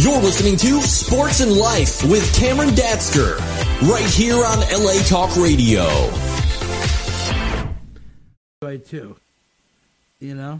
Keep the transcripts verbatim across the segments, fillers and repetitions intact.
You're listening to Sports and Life with Cameron Datsker, right here on L A Talk Radio. Right, too. You know?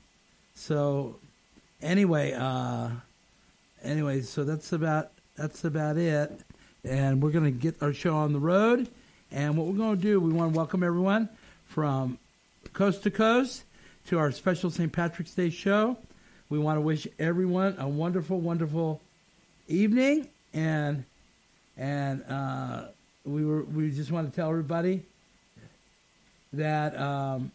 So, anyway, uh, anyway, so that's about, that's about it. And we're going to get our show on the road. And what we're going to do, we want to welcome everyone from coast to coast to our special Saint Patrick's Day show. We want to wish everyone a wonderful, wonderful evening, and and uh, we were we just want to tell everybody that um,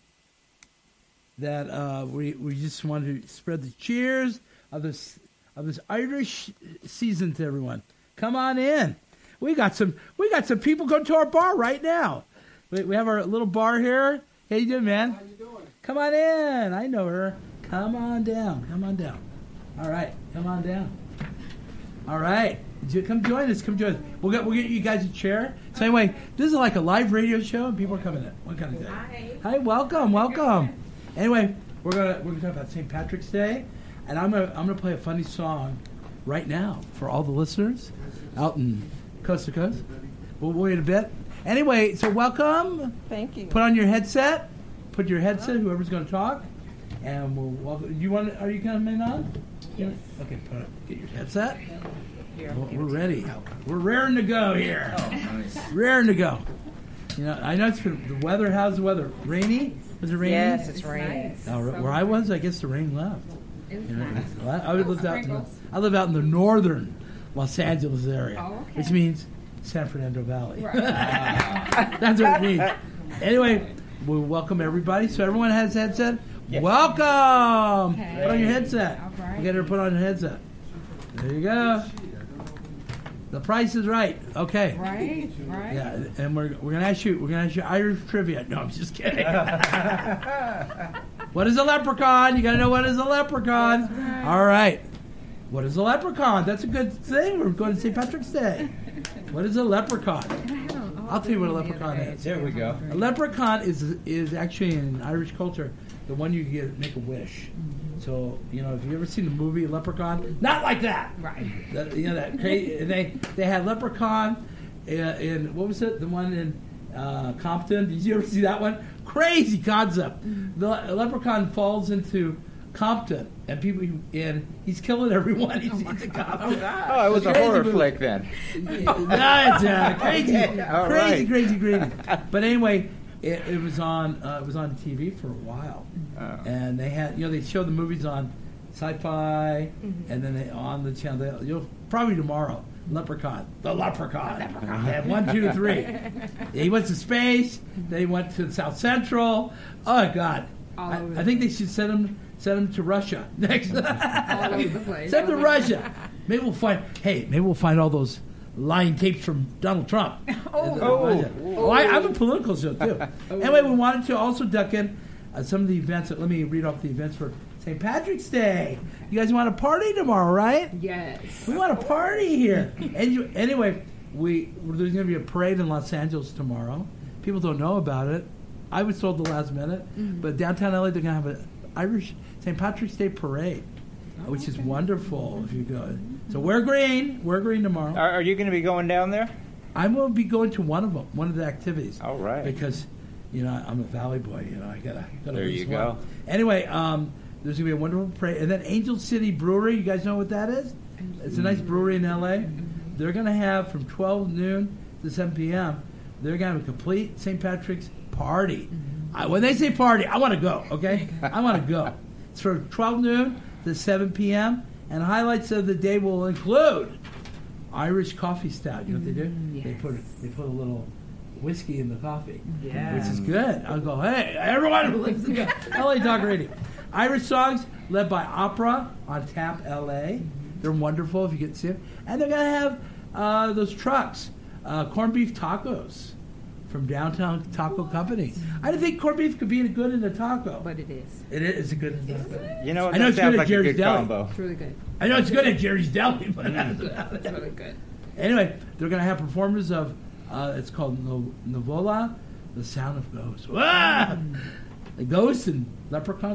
that uh, we we just want to spread the cheers of this of this Irish season to everyone. Come on in. We got some we got some people going to our bar right now. We, we have our little bar here. How you doing, man? How you doing? Come on in. I know her. Come on down. Come on down. All right. Come on down. All right. Come join us. Come join us. We'll get we'll get you guys a chair. So anyway, this is like a live radio show, and people are coming in. What kind of day? Hi. Hi. Welcome. Welcome. Anyway, we're gonna we're gonna talk about Saint Patrick's Day, and I'm gonna I'm gonna play a funny song right now for all the listeners out in coast to coast. We'll wait a bit. Anyway, so welcome. Thank you. Put on your headset. Put your headset. Whoever's going to talk, and we'll welcome. You want? Are you coming on? Yes. Okay. Put it, get your headset. Here. We're, we're ready. We're raring to go here. Oh, nice. Raring to go. You know, I know it's been, the weather. How's the weather? Rainy? Was it rainy? Yes, it's raining. Oh, where I was, I guess the rain left. It was You know, nice. I I lived out in the, Sprinkles. I live out in the northern Los Angeles area, Oh, okay. which means San Fernando Valley. Right. That's what it means. Anyway, we welcome everybody. So everyone has headset. Yes. Welcome. Okay. Put on your headset. All right. You got to put on your headset. There you go. The price is right. Okay. Right, right. Yeah, and we're we're gonna ask you we're gonna ask you Irish trivia. No, I'm just kidding. What is a leprechaun? You gotta know what is a leprechaun. right. All right. What is a leprechaun? That's a good thing. We're going to Saint Patrick's Day. What is a leprechaun? I'll tell you what a leprechaun is. There we go. A leprechaun is is actually in Irish culture the one you get make a wish. So you know, if you ever seen the movie Leprechaun, not like that. Right. That, you know that crazy. And they they had Leprechaun in, in what was it? The one in uh, Compton. Did you ever see that one? Crazy concept. The Leprechaun falls into Compton, and people and he's killing everyone. He's into Compton. Oh, it was a Crazy horror movie. flick then. That's uh, crazy, Okay, all crazy, right. crazy, crazy. But anyway, it, it was on uh, it was on T V for a while, Oh. and they had you know they showed the movies on Sci-Fi, and then they on the channel. They, you'll probably tomorrow. Leprechaun, the Leprechaun. Leprechaun. They had one, two, three. He went to space. They went to South Central. Oh God, All I, over I the think they should send him send him to Russia next. All over the place. Send him to Russia. Maybe we'll find. Hey, maybe we'll find all those lying tapes from Donald Trump. Oh. Oh, oh I, I'm a political show too. Anyway, we wanted to also duck in uh, some of the events. That, let me read off the events for Saint Patrick's Day. You guys want to party tomorrow, right? Yes. We want to party here. And you, anyway, we there's going to be a parade in Los Angeles tomorrow. People don't know about it. I was told the last minute, Mm-hmm. but downtown L A they're going to have an Irish Saint Patrick's Day parade, which is wonderful if you go. So wear green. Wear green tomorrow. Are, are you going to be going down there? I'm going to be going to one of them, one of the activities. All right. Because, you know, I'm a Valley boy. You know, I gotta. gotta There lose you one. go. Anyway, um, there's gonna be a wonderful parade, and then Angel City Brewery. You guys know what that is? It's a nice brewery in L A. They're gonna have from twelve noon to seven p.m. They're gonna have a complete Saint Patrick's party. I, when they say party, I want to go. Okay, I want to go. It's from twelve noon to seven p.m. and highlights of the day will include Irish coffee stout. You know what they do? Mm, They yes. put they put a little whiskey in the coffee, Yeah. which is good. I'll go, hey, everyone who listens to L A Talk Radio. Irish songs led by Opera on Tap L A. They're wonderful if you get to see them. And they're going to have uh, those trucks, uh, corned beef tacos from Downtown Taco Company. I didn't think corned beef could be good in a taco. But it is. It is a good in a taco. You know what? I know That it's good sounds at like a Jerry's good Deli. combo. It's really good. I know it's good at Jerry's Deli, but that's about It's it. really good. Anyway, they're going to have performers of, uh, it's called no- Novola, The Sound of Ghosts. Ah! The ghosts and leprechauns.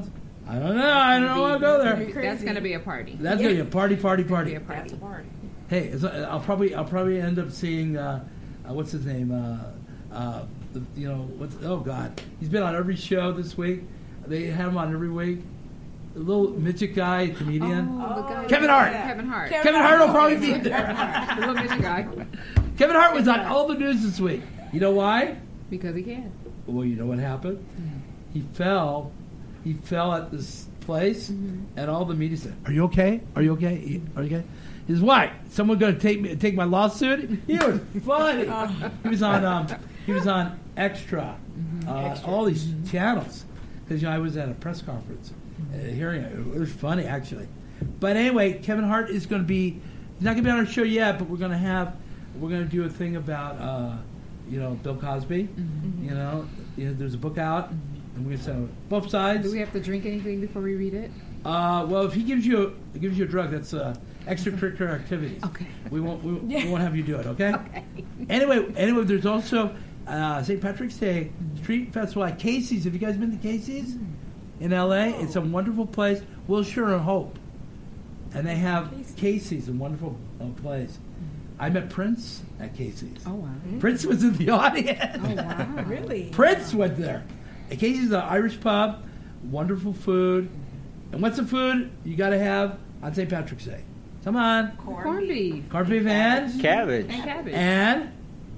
I don't know. I don't know. I'll go there. That's gonna be a party. That's gonna be a party, party, party. Be a party. Hey, it's- I'll probably I'll probably end up seeing uh, uh, what's his name? Uh, uh, the, you know what's oh God, he's been on every show this week. They have him on every week. The little midget guy, comedian. Oh, the guy. Kevin Hart. Kevin Hart. Kevin Hart will probably be there. The little midget guy. Kevin Hart was on all the news this week. You know why? Because he can. Well, you know what happened? He fell. He fell at this place, and all the media said, "Are you okay? Are you okay? Are you okay?" His wife. Someone going to take me take my lawsuit? He was funny. He was on. Um, he was on Extra. Uh, all these channels. Because you know, I was at a press conference uh, hearing it. It was funny actually. But anyway, Kevin Hart is going to be. He's not going to be on our show yet, but we're going to have. We're going to do a thing about. Uh, you know, Bill Cosby. Mm-hmm. You know, you know, there's a book out, and we're going to sell both sides. Do we have to drink anything before we read it? Uh, well, if he gives you a, gives you a drug, that's uh, extracurricular activities. Okay. We won't we, we won't have you do it. Okay. Okay. Anyway, anyway, there's also uh, Saint Patrick's Day Street Festival at Casey's. Have you guys been to Casey's in L A? It's a wonderful place. Wilshire and Hope, and they have Casey's, a wonderful uh, place. I met Prince at Casey's. Oh wow. Prince was in the audience. Oh wow. Really? Prince went there. And Casey's is an Irish pub, wonderful food. And what's the food you got to have on Saint Patrick's Day? Come on. Corned beef Corned beef and? Cabbage. and cabbage. And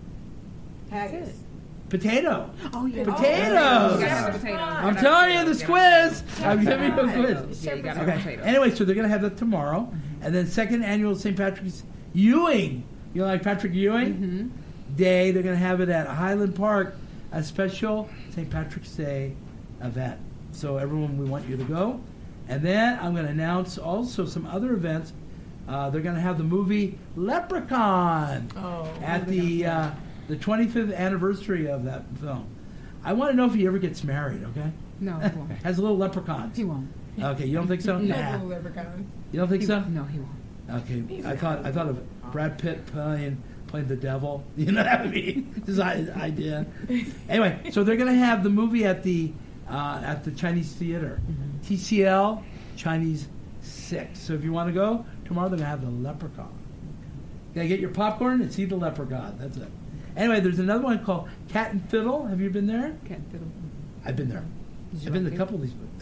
Haggis. potato. Oh yeah. Potatoes. You gotta have the potatoes. I'm telling you, this quiz. I'm giving you a quiz. Yeah, you gotta have Okay. potatoes. Anyway, so they're going to have that tomorrow. And then second annual Saint Patrick's Ewing. You know, like Patrick Ewing? Mm-hmm. Day. They're going to have it at Highland Park, a special Saint Patrick's Day event. So everyone, we want you to go. And then I'm going to announce also some other events. Uh, they're going to have the movie Leprechaun Oh. at the uh, the twenty-fifth anniversary of that film. I want to know if he ever gets married. Okay, No, he won't. has a little leprechaun. He won't. Okay, you don't think so? Nah. Little leprechauns. You don't think so? No, he won't. Okay, I thought I thought of Brad Pitt playing playing the devil. You know that would be his i- idea. Anyway, so they're going to have the movie at the uh, at the Chinese Theater, T C L Chinese Six. So if you want to go tomorrow, they're going to have the Leprechaun. You got to get your popcorn and see the Leprechaun. That's it. Anyway, there's another one called Cat and Fiddle. Have you been there? Can't fiddle. I've been there. Did you I've been to like a couple of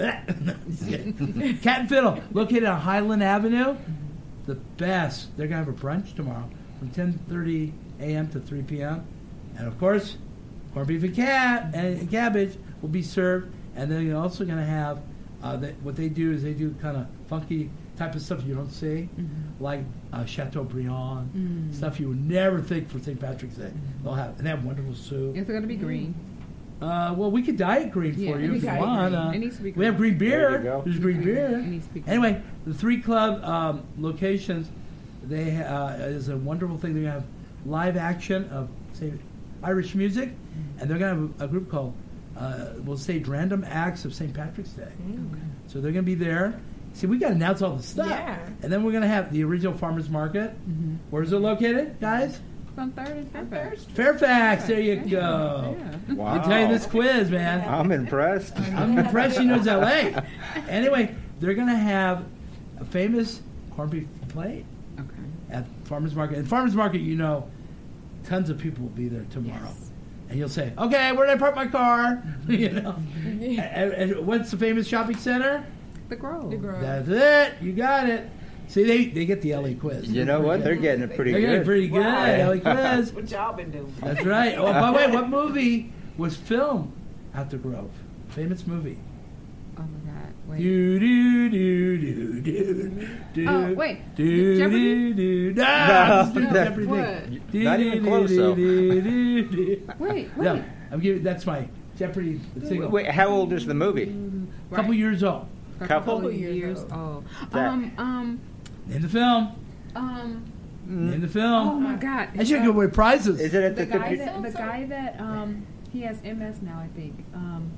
these. Cat and Fiddle, located on Highland Avenue. The best. They're going to have a brunch tomorrow from ten thirty a.m. to three p.m. And of course, corned beef and cat and cabbage will be served. And then you're also going to have uh, they, what they do is they do kind of funky type of stuff you don't see, Mm-hmm. like uh, Chateaubriand, Mm. stuff you would never think for Saint Patrick's Day. They'll have and they have wonderful soup. Is it gonna be green? Uh, well, we could diet green for Yeah, you it if you needs to be want. green. Uh, It needs to be we have green. green There beer. you go. There's green beer. It needs to be green. Anyway, the three club um, locations, they uh, is a wonderful thing. They have live action of say Irish music, and they're going to have a, a group called uh, we'll say Random Acts of Saint Patrick's Day. So they're going to be there. See, we got to announce all the stuff, Yeah. and then we're going to have the original farmers market. Where's it located, guys? On third and Fairfax. Fairfax. There you go. Yeah. Wow. I tell you this quiz, man. I'm impressed. I'm impressed she knows L A. Anyway, they're going to have a famous corned beef plate Okay. at Farmers Market. And Farmers Market, you know, tons of people will be there tomorrow. Yes. And you'll say, okay, where did I park my car? you know. and, and what's the famous shopping center? The Grove. The Grove. That's it. You got it. See, they, they get the L A quiz. You know what? They're getting it pretty They're getting good. pretty good. Right. L A quiz. What y'all been doing? That's right. Oh, by the way, what movie was filmed at the Grove? Famous movie. Oh my God. Wait. Do do do do do do. Oh, wait. Do Jeopardy? do do. No, No, just do the no. Jeopardy What? thing. Not even close, though. Do, do, do. Wait. Wait. No, I'm giving. That's my Jeopardy single. Wait, how old is the movie? A couple years old. A Couple? couple years years old. old. That- Um. Um. Name the film. Um. Name the Oh film. my God. I should give away prizes. Is it at The the, guy fifty? that the guy that um he has M S now, I think. Um.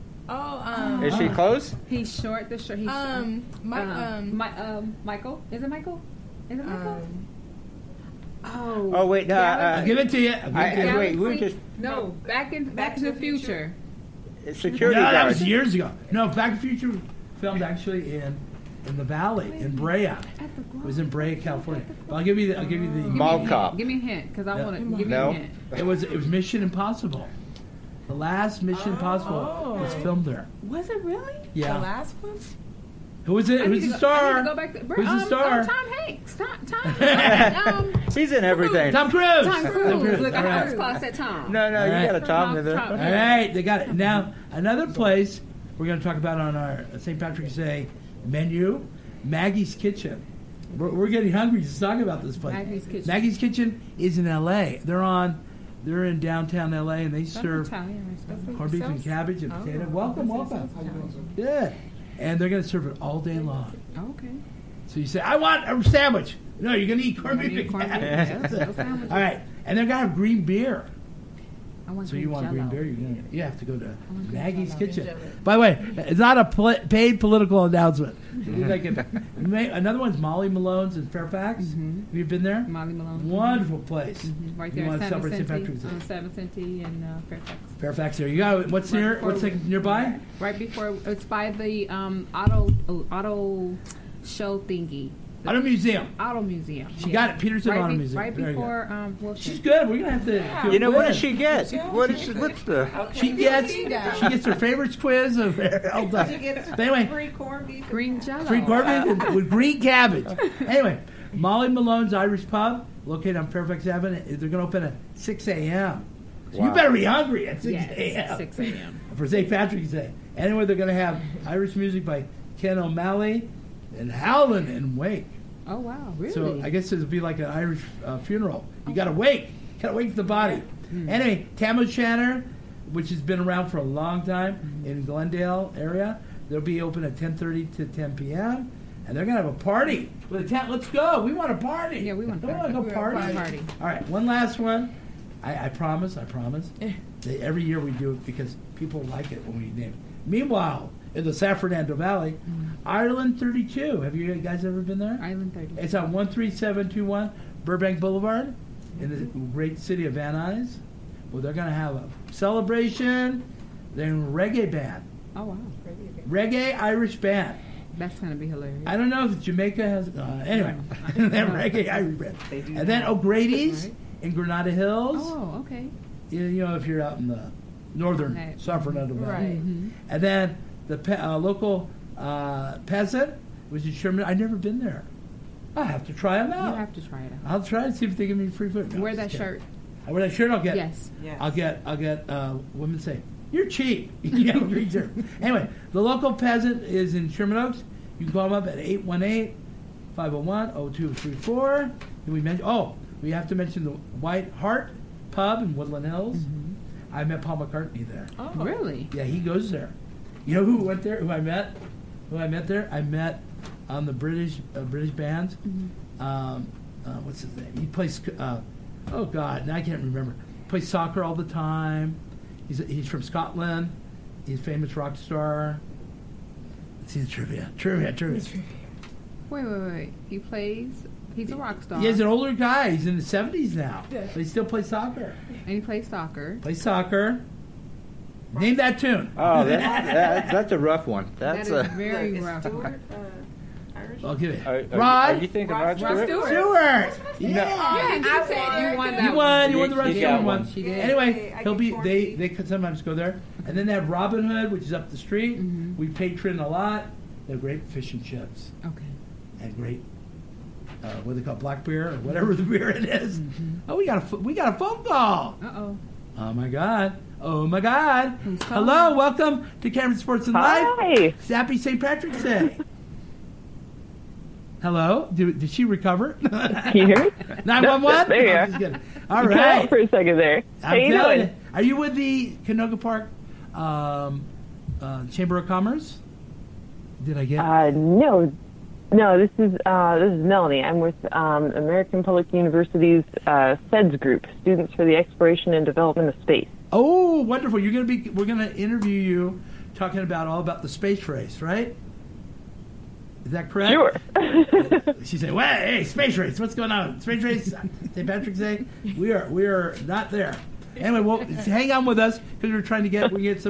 Oh, um, Is she close? He's short. The short. He's um, my, um, um, my, um, Michael. Is it Michael? Is it Michael? um, oh. Oh wait, no. I'll Uh, give it to you. I'll give I- it to you. I- wait, we're Galaxy? just- no. Back in Back, to the Future. security No, that guard. was years ago. No, Back to the Future filmed actually in in the valley in Brea. It was in Brea, California. But I'll give you the I'll give you the Mall Cop. Give me a hint, because I Yeah. want to give No. me a hint. It was it was Mission Impossible. The last Mission Impossible Oh. was filmed there. Was it really? Yeah. The last one? Who was it? I Who's need the to go- I star? need to go back to, Who's um, the star? Um, Tom Hanks. Tom, Tom, um, He's in everything. Tom Cruise. Tom Cruise. Look, All I right. first class at Tom. No, no, All you right. got a Tom in there. Tom. All right, they got it. Now, another place we're going to talk about on our Saint Patrick's Day menu, Maggie's Kitchen. We're, we're getting hungry just talking about this place. Maggie's Kitchen. Maggie's Kitchen is in L A. They're on, they're in downtown L A, and they That's serve Italian restaurant. corned beef and Sounds- cabbage and Oh, potato. I Welcome, was gonna welcome. say sounds Good. And they're going to serve it all day long. Okay. So you say, I want a sandwich. No, you're going to eat corned You're beef gonna and eat corned beef. cabbage. Yes, That's it. no sandwiches. All right. And they're going to have green beer. I want So you want green Jello. beer? You're gonna, you have to go to want green Maggie's Jello. Kitchen. Jello. By the way, it's not a pl- paid political announcement. Like a- may- another one's Molly Malone's in Fairfax. Mhm. Have you been there? Molly Malone. Wonderful place. Mhm. Right You there, wanna Seven celebrate Saint Centi, Patrick's Day. on Seven Centi in uh, Fairfax. Fairfax there. You got what's Right near? before What's we- like nearby? Right before, it's by the um, auto oh, auto show thingy. The Auto Museum. Auto Museum. She got it. Peterson right Auto be- Museum. Right There you go. before um, Wilshire. She's good. We're gonna have to. Yeah. do You know, a what quiz. does she get? Yeah, What she is she, could. what's the... She gets. She does. She gets her favorites quiz of all She time. gets But anyway, free corned beef. Green Jello. free corned beef and- with green cabbage. Anyway, Molly Malone's Irish Pub, located on Fairfax Avenue. They're going to open at six a.m. So you Wow. better be hungry at six Yes, a.m. six a.m. for Saint Patrick's Day. Anyway, they're going to have Irish music by Ken O'Malley and Howlin' and Wake. Oh wow, really? So I guess it'll be like an Irish uh, funeral. You got to wake. Got to wake the body. Anyway, Tam O'Shanter, which has been around for a long time in Glendale area, they'll be open at ten thirty to ten p.m. And they're going to have a party. With a tent. Let's go. We want a party. Yeah, we want a Don't party. wanna We go want a party. party. All right, one last one. I, I promise, I promise. That every year we do it because people like it when we name it. Meanwhile, in the San Fernando Valley, Ireland thirty-two. Have you guys ever been there? Island thirty. It's on one three seven two one Burbank Boulevard in the great city of Van Nuys. Well, they're going to have a celebration. They're a reggae band. Oh wow, Reggae Irish band. that's gonna be hilarious. I don't know if Jamaica has. Uh, anyway, they're reggae Irish band. And then O'Grady's Right. in Granada Hills. Oh okay. You, you know, if you're out in the northern Right. San Fernando Valley. Right. Mhm. And then the pe- uh, local uh, peasant, which is Sherman. I've never been there. I have to try them You out. have to try it out. I'll try and see if they give me free food. No, Wear just that kidding. shirt. I wear that shirt. I'll get. Yes. Yes. I'll get. I'll get. Uh, women say you're cheap. You have a green shirt. Anyway, the local peasant is in Sherman Oaks. You can call them up at eight one eight, five oh one, oh two three four. And we mention. Oh, we have to mention the White Hart Pub in Woodland Hills. I met Paul McCartney there. Oh. Really? Yeah, he goes there. You know who went there? Who I met? Who I met there? I met on the British uh, British bands. Um, uh, what's his name? He plays. Uh, oh God, now I can't remember. Plays soccer all the time. He's he's from Scotland. He's a famous rock star. Let's see the trivia. Trivia. Trivia. Wait, wait, wait. He plays. He's a rock star. He's an older guy. He's in his seventies now, Yeah. but he still plays soccer. and he plays soccer. Plays soccer. Name that tune. Oh, that, that, that's a rough one. That's that is a... very Is rough. Stewart, uh, Irish? I'll give it. Are, are, Rod. are you thinking Rod, Rod Stewart? Stewart. Stewart. Yeah. Yeah, you I said won. you won that. You won. You You- won the you restaurant got one. one. She did. Anyway, I he'll get be. corned They beef. they could sometimes go there, and then they have Robin Hood, which is up the street. Mhm. We patron a lot. They're great fish and chips Okay. and great. Uh, what do they call it, black beer or whatever the beer it is. Oh, we got a pho- we got a phone call. Uh oh. Oh my God. Oh my God. Who's calling? Hello, welcome to Cameron Sports and Life. Hi. Happy Saint Patrick's Day. Hello. Did, did she recover? Can you hear me? nine one one? There you I'm are. just kidding. All You cut out right. for a second there. How I'm you telling doing? you. Are you with the Canoga Park um, uh, Chamber of Commerce? Did I get? Uh, no, no. This is uh, this is Melanie. I'm with um, American Public University's uh, SEDS group, Students for the Exploration and Development of Space. oh, wonderful! You're gonna be. We're gonna interview you, talking about all about the space race, right? Is that correct? Sure. She said, "Well, hey, space race. What's going on? Space race, Saint Patrick's Day. We are we are not there. Anyway, well, hang on with us because we're trying to get we get some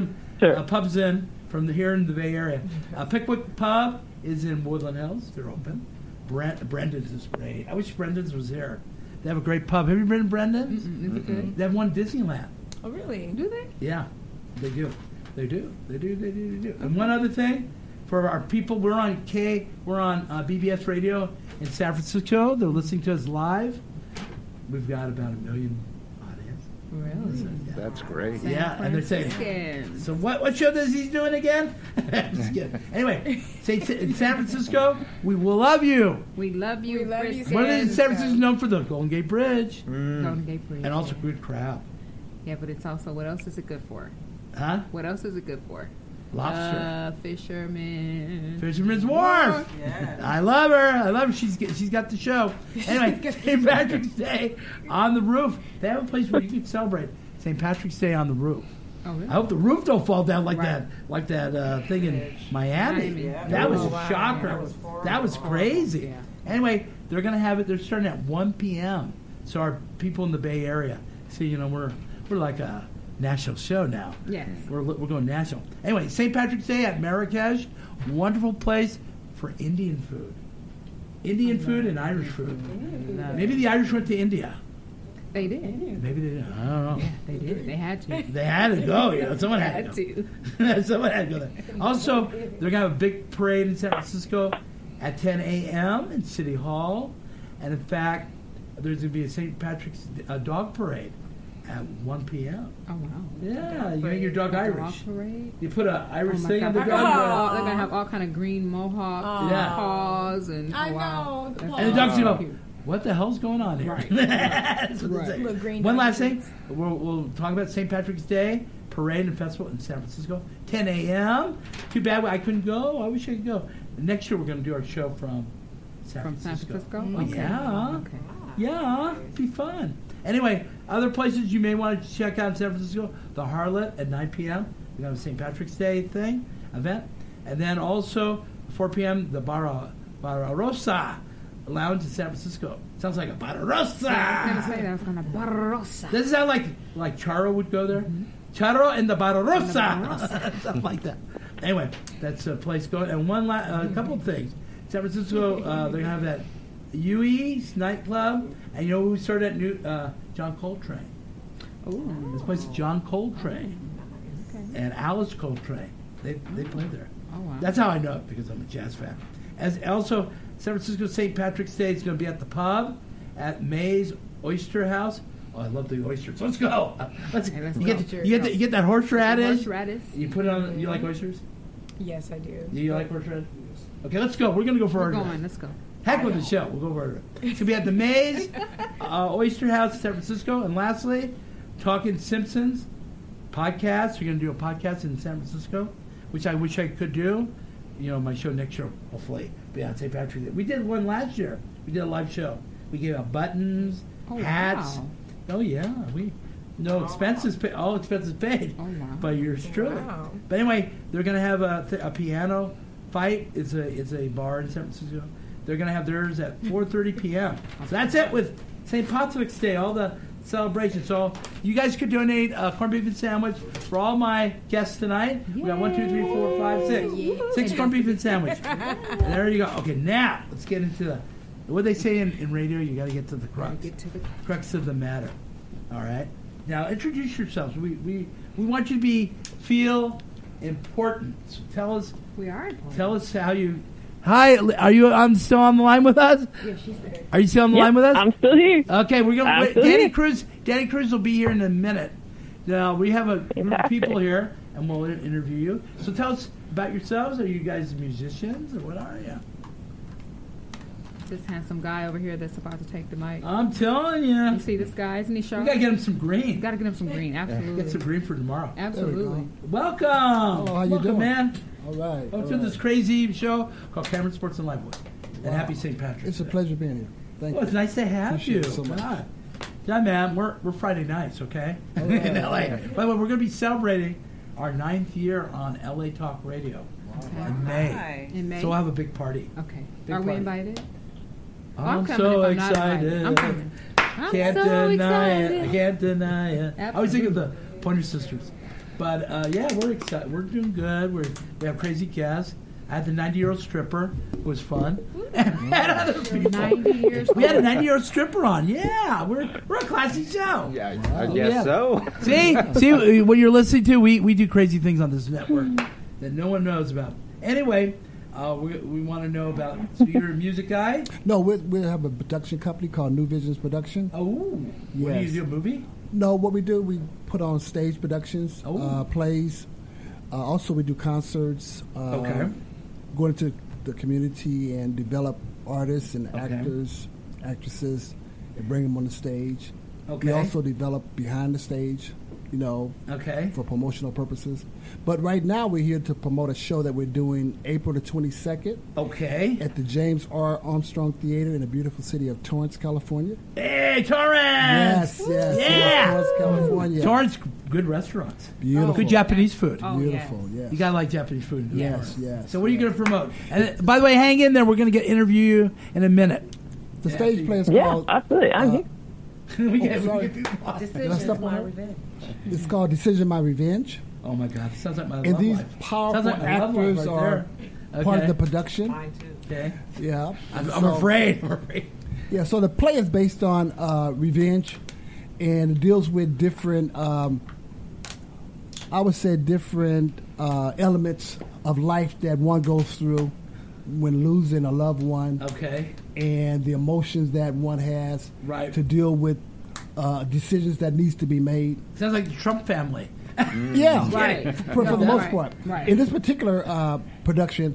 sir. Uh, pub's in from the, here in the Bay Area. Uh, Pickwick Pub is in Woodland Hills. They're open. Brent, Brendan's is great. I wish Brendan's was here. They have a great pub. Have you been to Brendan's? Mm-mm, is it good? They have one in Disneyland. Oh, really? Do they? Yeah, they do. They do. They do. They do. They do. And one other thing, for our people, we're on K. We're on uh, B B S Radio in San Francisco. They're listening to us live. We've got about a million audience. Really? So, yeah. That's great. San Yeah, and they're saying. Franciscans. So what? What show does he doing again? Just kidding. Anyway, say t- in San Francisco, we will love you. We love you, We love you, Frisco. What is San San Francisco known for? The Golden Gate Bridge, Golden Gate Bridge. and also good crowd. Yeah, but it's also, what else is it good for? Huh? What else is it good for? Lobster. Uh, fisherman. Fisherman's Wharf. Yeah. I love her. I love her. She's she's got the show. Anyway, Saint Patrick's Day on the roof. They have a place where you can celebrate Saint Patrick's Day on the roof. Oh, really? I hope the roof don't fall down like Right. that, like that uh, thing in Miami. Miami. Yeah. That was Oh, a wow. shocker. That was horrible. That was crazy. Yeah. Anyway, they're gonna have it. They're starting at one p.m. So our people in the Bay Area, see, you know, we're we're like a national show now. Yes. We're, we're going national. Anyway, Saint Patrick's Day at Marrakesh, wonderful place for Indian food. Indian food and Irish food. Maybe the Irish went to India. They did. Maybe they didn't. I don't know. Yeah, they did. They had to. They had to go. You know, someone had, Had to. to. Go. Someone had to go there. Also, they're going to have a big parade in San Francisco at ten a.m. in City Hall. And in fact, there's going to be a Saint Patrick's uh, dog parade at one p.m. Oh, wow. Yeah, you make your dog A Irish. dog parade? You put an Oh, Irish my thing God. on the They're gonna, dog. have all, they're gonna have all kind of green mohawks Yeah. and paws and I oh, wow. know, the That's paws. And the dog's so going to cute. go, what the hell's going on here? Right. That's what they Right. say. Little green One dog last thing. treats. We'll, we'll talk about Saint Patrick's Day Parade and Festival in San Francisco, ten a.m. Too bad I couldn't go. I wish I could go. Next year we're going to do our show from San From San Francisco. Francisco? Oh, Okay. yeah. Okay. Yeah, it'd be fun. Anyway, other places you may want to check out in San Francisco, the Harlot at nine p.m. We have a Saint Patrick's Day thing, event. And then also, four p.m., the Barra, Barra Rosa Lounge in San Francisco. Sounds like a Barra Rosa. I was gonna say that was gonna Barrosa. Does it sound like, like Charo would go there? Charo and the Barra Rosa. Barra Something like that. Anyway, that's a place going. And one la- uh, couple of things. San Francisco, uh, they're going to have that U E's nightclub. And you know who started at New, uh, John Coltrane? Ooh. This place is John Coltrane Okay. and Alice Coltrane. They they played there. Oh, wow. That's how I know it, because I'm a jazz fan. As also, San Francisco Saint Patrick's Day is going to be at the pub at May's Oyster House. Oh, I love the oysters. Let's go. Let's, Okay, let's you, go. Get the, you, get the, you get that horseradish. Horseradish. You put it on. You like oysters? Yes, I do. Do you like horseradish? Okay, let's go. We're going to go for We're our going. Let's go. Heck with the show. We'll go for it. It's going to be at the Maze uh, Oyster House in San Francisco. And lastly, Talking Simpsons podcast. We're going to do a podcast in San Francisco, which I wish I could do. You know, my show next year, hopefully, be on Saint Patrick's Day. We did one last year. We did a live show. We gave out buttons, Oh, hats. wow. Oh, yeah. We No expenses paid. All expenses paid. Oh, wow. By yours truly. Wow. But anyway, they're going to have a, th- a piano fight. It's a it's a bar in San Francisco. They're going to have theirs at four thirty p.m. So that's it with Saint Patrick's Day, all the celebrations. So you guys could donate a corned beef and sandwich for all my guests tonight. We got one, two, three, four, five, six. Six corned beef and sandwich. And there you go. Okay, now let's get into the, what they say in, in radio, you got to get to the crux. Get to the Crux of the matter. All right? Now introduce yourselves. We, we, we want you to be feel important. So tell us We are important. Tell us how you. Hi, are you on, still on the line with us? Yeah, she's there. Are you still on the Yep, line with us? I'm still here. Okay, we're gonna. I'm Wait, still Danny here. Cruz. Danny Cruz will be here in a minute. Now we have a group of Fantastic. people here, and we'll in- interview you. So tell us about yourselves. Are you guys musicians, or what are you? This handsome guy over here that's about to take the mic. I'm telling you, You see this guy? Isn't he we sharp? gotta get him some green. Gotta get him some green. Absolutely. Get some green for tomorrow. Absolutely. Welcome. Hello, how you Welcome, doing? man. All right. Welcome all to right. this crazy show called Cameron Sports and Livewood. And Wow. happy Saint Patrick's It's a Day. pleasure being here. Thank Oh, it's you. nice to have Appreciate you. it so much. God. Yeah, man, we're, we're Friday nights, okay? All right, in L A. all right. By the way, we're going to be celebrating our ninth year on L A Talk Radio Okay. in May. Hi. In May. So we'll have a big party. Okay. Big Are we party. invited? Oh, I'm, I'm coming so if I'm not excited. invited. I'm coming. I'm Can't so deny excited. it. I can't deny it. I was thinking of the Absolutely. Pointer Sisters. But uh, yeah, we're excited. We're doing good. We're, we have crazy guests. I had the ninety-year-old stripper. It was fun. And we had other people. ninety years We had a ninety-year-old stripper on. Yeah, we're we're a classy show. Yeah, I guess Yeah. so. See, see what you're listening to. We we do crazy things on this network that no one knows about. Anyway, uh, we we want to know about. So you're a music guy. No, we we have a production company called New Visions Production. Oh, what do Yes. you do? A movie? No, what we do, we put on stage productions, Oh. uh, plays. Uh, also, we do concerts. Uh, Okay. Go into the community and develop artists and Okay. actors, actresses, and bring them on the stage. Okay. We also develop behind the stage, you know, Okay. for promotional purposes. But right now, we're here to promote a show that we're doing April the twenty-second Okay. at the James R. Armstrong Theater in the beautiful city of Torrance, California. Hey, Torrance. Yes, yes, Yeah. yes, Torrance, California. Torrance, good restaurants. Beautiful. Good Japanese food. Oh, Beautiful, yes. yes. You gotta like Japanese food. in Yes, Torrance. yes, So what are you yes. gonna promote? And uh, by the way, hang in there. We're gonna get interview you in a minute. The stage play is Yeah, called absolutely. I'm uh, here. we get, Oh, sorry. we get- Did I step on her? It's called Decision My Revenge. oh my God, sounds like my And love these life. powerful Sounds like my love life actors right are there. part Okay. of the production. Okay. Yeah. I'm, I'm So- afraid. I'm afraid. Yeah, so the play is based on uh, revenge, and it deals with different, um, I would say, different uh, elements of life that one goes through when losing a loved one, Okay. and the emotions that one has Right. to deal with uh, decisions that needs to be made. Sounds like the Trump family. Yeah, Right. For, for No, the most right, part. right. In this particular uh, production,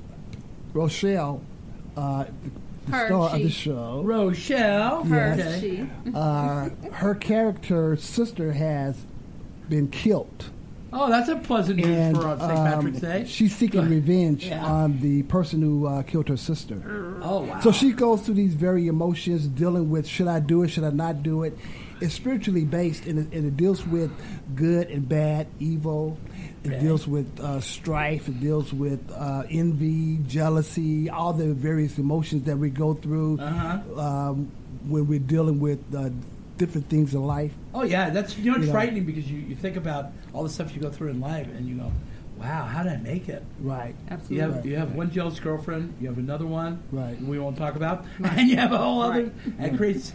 Rochelle, uh, the Her, star of she. the show, Rochelle. Her, Okay. she. uh, her character's sister has been killed. Oh, that's a pleasant news And for uh, Saint um, Patrick's Day. she's seeking Good. revenge Yeah. on the person who uh, killed her sister. Oh wow. So she goes through these very emotions, dealing with should I do it, should I not do it. It's spiritually based, and it, and it deals with good and bad, evil. It Okay. deals with uh, strife. It deals with uh, envy, jealousy, all the various emotions that we go through Uh-huh. um, when we're dealing with uh, different things in life. Oh yeah, that's you know it's You know. frightening because you, you think about all the stuff you go through in life and you go, wow, how did I make it? Right. You have Absolutely. you have one jealous girlfriend, you have another one, Right. we won't talk about, and you have a whole other, Right. and it creates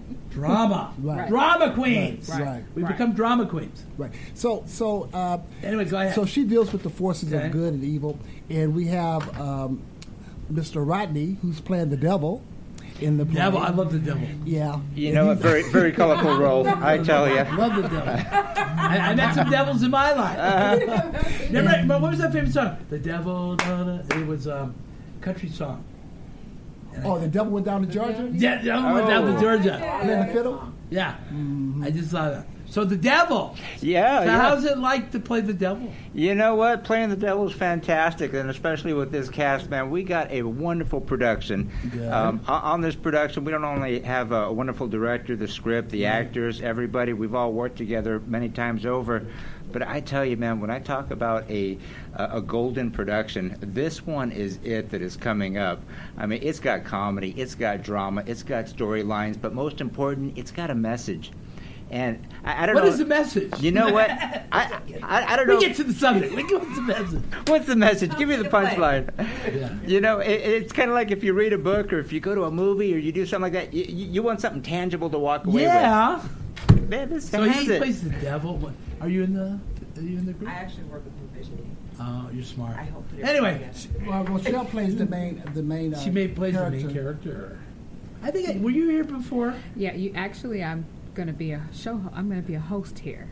drama, Right. drama queens. Right. Right. We Right. become drama queens. Right. So, so uh, Anyway, go ahead. So she deals with the forces Okay. of good and evil, and we have um, Mister Rodney, who's playing the devil in the play. Devil, I love the devil. Yeah, You And know, a he's- very, very colorful role, I tell you. I love the devil. I, I met some devils in my life. Remember, but what was that famous song? The devil, da, da, it was um, country song. And I- Oh, the devil went down to Georgia. Yeah, the devil went down to Oh. Georgia. Playing the fiddle. Yeah, I just saw that. So the devil. Yeah, So yeah. how's it like to play the devil? You know what? Playing the devil is fantastic, and especially with this cast, man, we got a wonderful production. Good. Um, o- on this production, we don't only have a wonderful director, the script, the actors, everybody. We've all worked together many times over. But I tell you, man, when I talk about a a, a golden production, this one is it that is coming up. I mean, it's got comedy, it's got drama, it's got storylines, but most important, it's got a message. And I, I don't What know. is the message? You know what? I, I I don't know. We get to the subject. We get to the message. What's the message? Give me the punchline. Yeah. You know, it, it's kind of like if you read a book or if you go to a movie or you do something like that, you, you want something tangible to walk away Yeah. with. Man, this So has he it. plays the devil. What, are you in the? Are you in the group? I actually work with New Vision. Oh, you're smart. I hope to- Anyway, Well, Rochelle plays the main, the main. Uh, she may plays character. the main character. I think. I, were you here before? Yeah, you actually. I'm gonna be a show. ho- I'm gonna be a host here.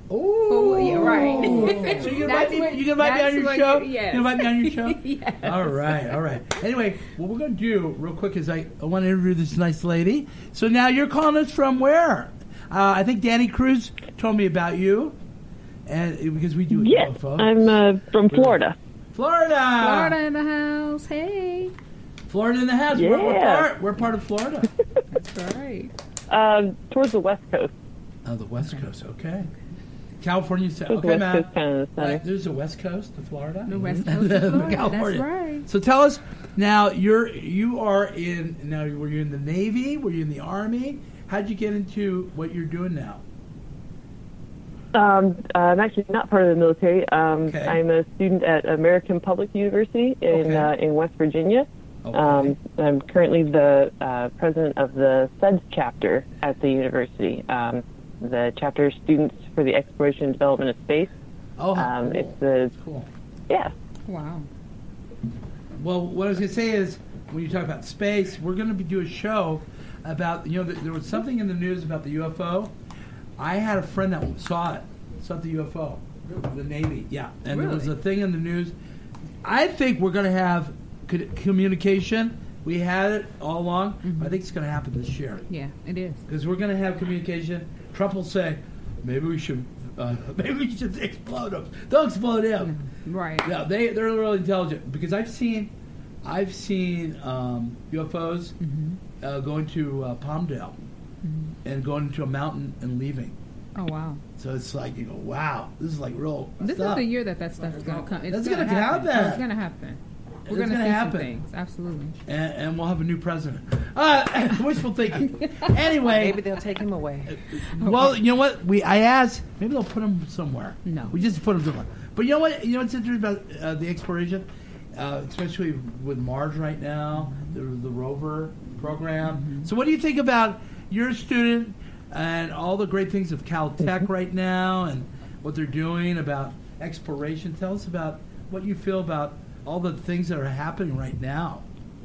Oh, yeah, right. So you can That's invite me. what- You can invite me on that's your what show. you- You yes. can invite me on your show. Yes. All right, all right. Anyway, what we're going to do real quick is I, I want to interview this nice lady. So now you're calling us from where? Uh, I think Danny Cruz told me about you, and because we do a Yes, telephone. I'm uh, from Florida. Florida. Florida in the house. Hey, Florida in the house. We're, we're Yeah. part. We're part of Florida. that's right. Um, towards the West Coast. Oh, the West Coast. Okay. California. sa- Towards the Okay, West man. Coast, kind of the center. Right, there's a West Coast to Florida. The West Mhm. Coast of Florida. California. That's right. So tell us now. You're you are in now. Were you in the Navy? Were you in the Army? How'd you get into what you're doing now? Um, I'm actually not part of the military. Um, Okay. I'm a student at American Public University in Okay. uh, in West Virginia. Okay. Um, I'm currently the uh, president of the S E D S chapter at the university. Um, the chapter is Students for the Exploration and Development of Space. Oh, how Um, cool. it's the Cool. yeah. Wow. Well, what I was going to say is, when you talk about space, we're going to be do a show about, you know, th- there was something in the news about the U F O. I had a friend that saw it, saw the U F O, the Navy, yeah. And there was a Really? thing in the news. I think we're going to have co- communication. We had it all along. But I think it's going to happen this year. Yeah, it is. Because we're going to have communication. Trump will say, maybe we should, uh, maybe we should explode them. Don't explode him. Right. Yeah, they they're really intelligent because I've seen, I've seen um, U F Os Mm-hmm. uh, going to uh, Palmdale and going to a mountain and leaving. Oh wow. So it's like you go, wow, this is like real. This stuff. is the year that that stuff is going to come. It's That's gonna gonna happen. It's going to happen. We're It's going to gonna see happen. some things. Absolutely. and, and we'll have a new president. Uh, wishful thinking. Anyway, Maybe they'll take him away. well, you know what? We I asked. Maybe they'll put him somewhere. No. we just put him somewhere. But you know what? You know what's interesting about uh, the exploration, uh, especially with Mars right now, the, the rover program. Mm-hmm. So, what do you think about your student and all the great things of Caltech right now and what they're doing about exploration? Tell us about what you feel about all the things that are happening right now.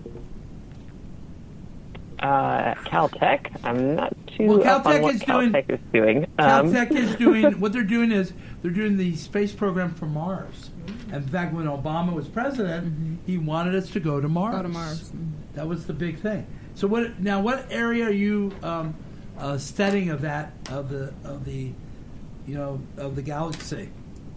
Uh, Caltech. I'm not too Well, up on Caltech what is doing- Caltech is doing. Um, Caltech is doing what they're doing is they're doing the space program for Mars. In fact, when Obama was president, he wanted us to go to Mars. Go to Mars. Mhm. That was the big thing. So what now? What area are you um, uh, studying of that of the of the you know of the galaxy?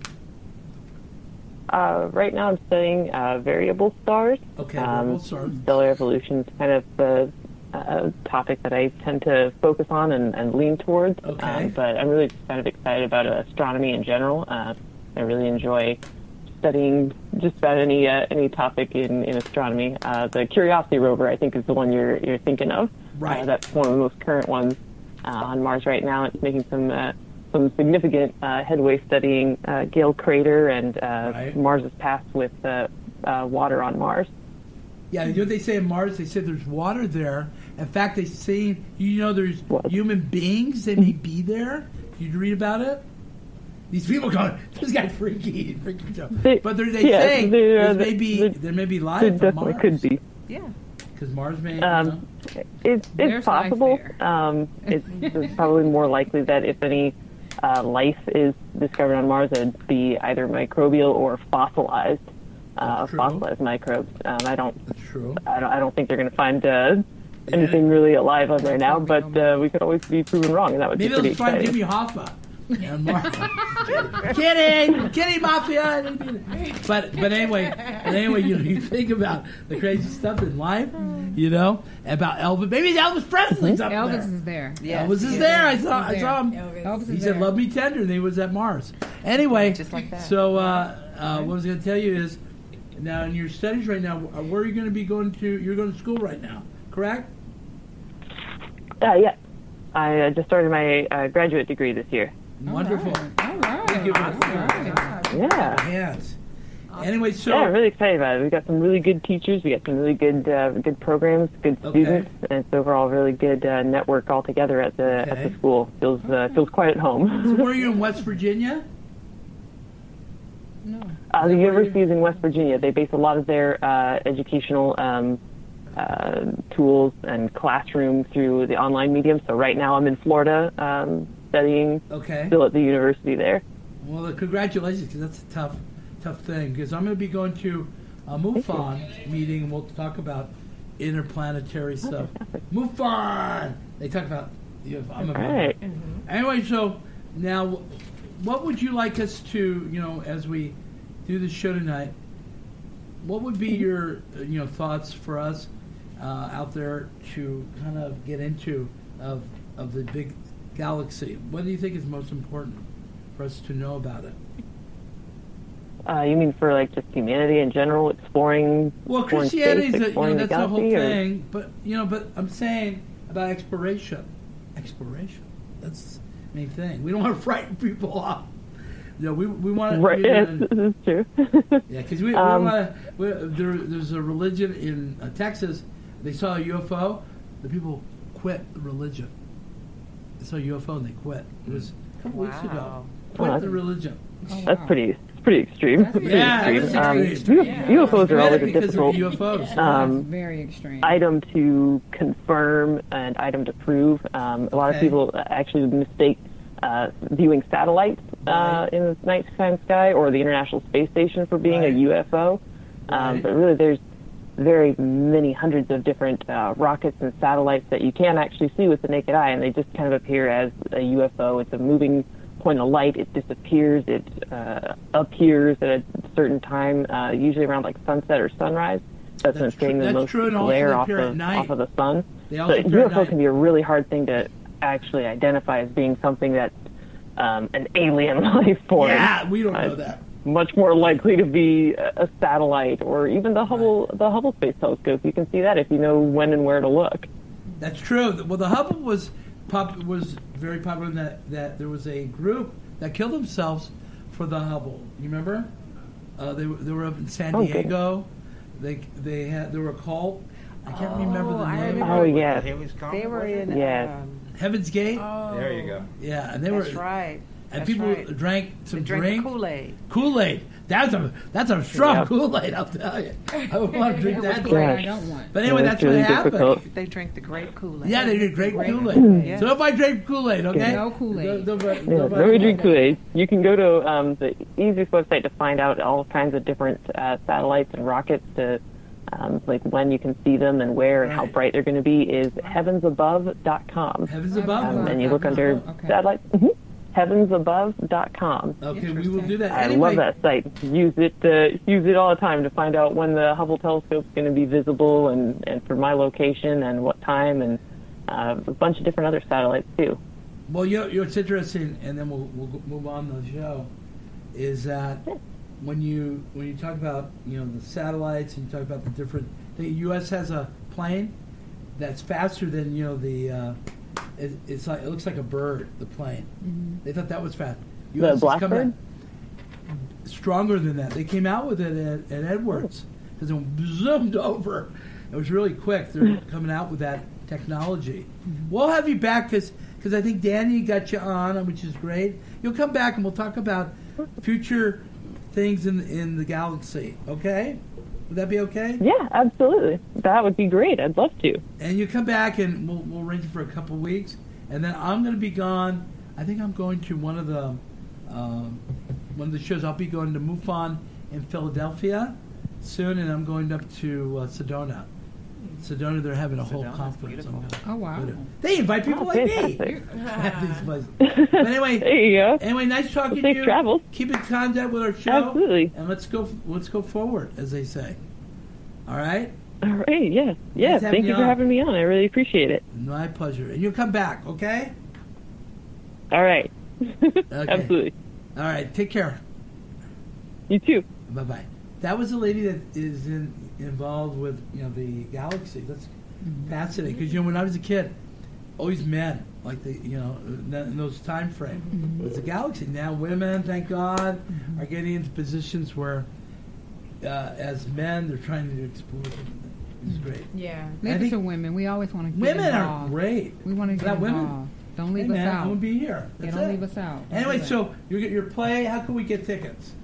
Uh, right now, I'm studying uh, variable stars. Okay, Um, variable stars. Stellar evolution is kind of the uh, topic that I tend to focus on and, and lean towards. Okay. Um, but I'm really kind of excited about astronomy in general. Uh, I really enjoy studying just about any uh, any topic in, in astronomy. Uh, the Curiosity rover, I think, is the one you're you're thinking of. Right. Uh, that's one of the most current ones uh, on Mars right now. It's making some uh, some significant uh, headway studying uh, Gale Crater and uh, Right. Mars's past with uh, uh, water on Mars. Yeah, you know what they say in Mars? They said there's water there. In fact, they say you know there's What? human beings that may be there. Did you read about it? These people going, this guy's freaky, freaky Joe. They- But they're- they yeah, say they, uh, there may be they- there may be It life on definitely Mars. could be. Yeah. Because Mars may. you Um, know. It's There's it's life possible. there. Um, it's, it's probably more likely that if any uh, life is discovered on Mars, it'd be either microbial or fossilized. Uh, That's true. fossilized microbes. Um, I don't. That's true. I don't. I don't think they're going to find uh, anything really alive on there now. But uh, we could always be proven wrong, and that would Maybe be pretty they'll find exciting. Jimmy Hoffa. And Mars. kidding, kidding, mafia. I didn't mean it. But but anyway, but anyway, you know, you think about the crazy stuff in life, you know, about Elvis. Maybe Elvis Presley's up Elvis there. is there. Yes. Elvis is He's there. I saw. He's I saw him. Elvis. Elvis is He there. said, "Love me tender," and he was at Mars. Anyway, Just like that. So uh, uh, what I was going to tell you is, now in your studies right now, uh, where are you going to be going to? You're going to school right now, correct? Uh, yeah, I uh, just started my uh, graduate degree this year. Wonderful. All right. Thank you. All right. Yeah. Hands. Anyway, so Yeah, I'm really excited about it. We've got some really good teachers. We got some really good uh, good programs, good Okay. students, and it's overall a really good uh, network altogether at the at Okay. the school. Feels uh, feels quite at home. where are you in West Virginia? No. uh, the university is in West Virginia. They base a lot of their uh, educational um, uh, tools and classroom through the online medium. So right now I'm in Florida um, studying Okay. still at the university there. Well, uh, congratulations, because that's a tough, tough thing. Because I'm going to be going to a MUFON meeting, and we'll talk about interplanetary stuff. MUFON! They talk about, you know, I'm a All right. Anyway, so now, what would you like us to, you know, as we do this show tonight, what would be your, uh, you know, thoughts for us uh, out there to kind of get into of of the big galaxy? What do you think is most important for us to know about it? Uh, you mean for like just humanity in general, exploring? Well, exploring Christianity space, is, a, you know, exploring that's the whole galaxy, or- thing. But you know, but I'm saying about exploration. Exploration. That's main thing. We don't want to frighten people off. No, we we want to. Right, we, yes, this is true. Yeah, because we, we Um, want to. There, there's a religion in uh, Texas. They saw a U F O. The people quit the religion. They saw a U F O and they quit. It was a couple weeks ago. Wow. Quit Wow. the religion. That's pretty, it's pretty extreme. Pretty Yeah, extreme. that's Um, extreme. U- U F Os are always a because difficult of U F Os. That's um, very extreme. item to confirm and item to prove. Um, a lot of Okay. people actually mistake uh, viewing satellites uh, Right. in the nighttime sky or the International Space Station for being Right. a U F O. Um, Right. But really, there's very many hundreds of different uh, rockets and satellites that you can actually see with the naked eye, and they just kind of appear as a U F O. It's a moving point of light. It disappears. It uh, appears at a certain time, uh, usually around like sunset or sunrise. That's, when That's it's getting true- the that's most true, and also glare they off appear at of, night. off of the sun. They also So appear at U F O night. can be a really hard thing to actually identify as being something that's um, an alien life form. Yeah, we don't Uh, know that. Much more likely to be a, a satellite or even the Hubble the Hubble Space Telescope. You can see that if you know when and where to look. That's true. Well, the Hubble was pop was very popular in that that there was a group that killed themselves for the Hubble. You remember? Uh, they were they were up in San Oh, good. Diego. They they had they were a cult. I can't remember the Oh, I name. remember. Oh yes, Haley's Comet, They were was it? in. Yes. Um, Heaven's Gate. oh, There you go. Yeah, and they That's were right. and That's people right. drank some They drank drink. Kool Aid. Kool Aid. That's a that's a strong Yeah. Kool Aid. I'll tell you. I would want to drink that. great. I don't want. But anyway, Yeah, that's it's really what happened. difficult. They drank the grape Kool Aid. Yeah, they did great Grape Kool Aid. Yeah. So if I drink Kool Aid, okay? No Kool-Aid. No- nobody- Yeah, nobody- nobody drink Kool-Aid. You can go to um, the easiest website to find out all kinds of different uh, satellites and rockets to um, like when you can see them and where and how Right. bright they're going to be is heavens above dot com. Heavens above. Um, Above. and you look under Okay. satellites. Mm-hmm. heavens above dot com. Okay, we will do that. I Anyway, love that site. Use it uh, use it all the time to find out when the Hubble telescope is going to be visible and, and for my location and what time and uh, a bunch of different other satellites too. Well, you know, you know, it's interesting, and then we'll, we'll go- move on to the show. Is that when you when you talk about you know the satellites and you talk about the different, the U S has a plane that's faster than you know the. Uh, it, it's like it looks like a bird. The plane. They thought that was fast. The U S is Blackbird? coming out stronger than that. They came out with it at, at Edwards because it zoomed over. It was really quick. They're coming out with that technology. We'll have you back because I think Danny got you on, which is great. You'll come back and we'll talk about future things in in the galaxy. Okay? Would that be okay? Yeah, absolutely. That would be great. I'd love to. And you come back and we'll we'll arrange it for a couple of weeks, and then I'm going to be gone. I think I'm going to one of the um, one of the shows. I'll be going to MUFON in Philadelphia soon, and I'm going up to uh, Sedona. Sedona, they're having a whole Sedona's conference. I'm beautiful. gonna Oh, wow. go to. They invite people Oh, like fantastic. me. At these places. But anyway, There you go. anyway, nice talking Safe to you. travels. Keep in contact with our show. Absolutely. And let's go. Let's go forward, as they say. All right. All right. Yeah. Yeah. Nice having Thank you you for on. having me on. I really appreciate it. My pleasure. And you'll come back, okay? All right. Absolutely. All right. Take care. You too. Bye bye. That was a lady that is in, involved with you know the galaxy. That's fascinating because you know when I was a kid, always men like the you know in those time frame. It was the galaxy. Now women, thank God, are getting into positions where, uh, as men, they're trying to explore them. It's great. Yeah. I Leave it think to women. We always want to get Women are involved. great. We want to Is get that women? involved. Don't leave Hey, us man, out. I'm gonna be here. Yeah, That's don't it. leave us out. Don't Anyway, do it. so you get your play. How can we get tickets?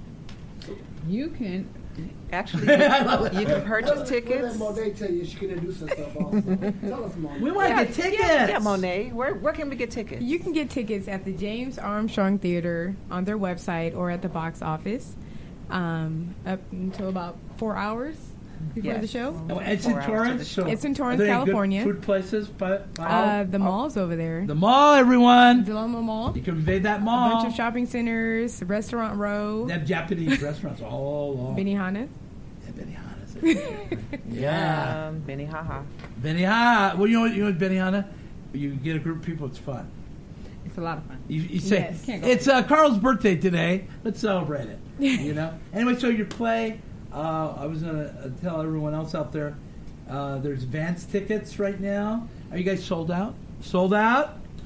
you can. Actually, I love it. you can purchase We'll tickets. let Monet tell you she can introduce herself also. Tell us, Monet. We want to Yeah, get tickets. Yeah, yeah, Monet. Where where can we get tickets? You can get tickets at the James Armstrong Theater on their website or at the box office um, up until about four hours before Yes. the show. Oh, it's in Four hours to Torrance. the So It's in are Torrance, there any good California. Food places, but Uh, the mall's over there. the mall, everyone. Deloma Mall. You can invade that A mall. bunch of shopping centers, Restaurant Row, They have Japanese restaurants all along. Benihana. Yeah, Benihana's. yeah, Um, Benihana. Benihana. Well, you know what? You know what Benihana? You get a group of people. It's fun. It's a lot of fun. You, you say Yes. Can't go it's uh, Carl's birthday today. Let's celebrate it. You know. Anyway, so your play. Uh, I was gonna uh, tell everyone else out there. Uh, there's advance tickets right now. Are you guys sold out? Sold out?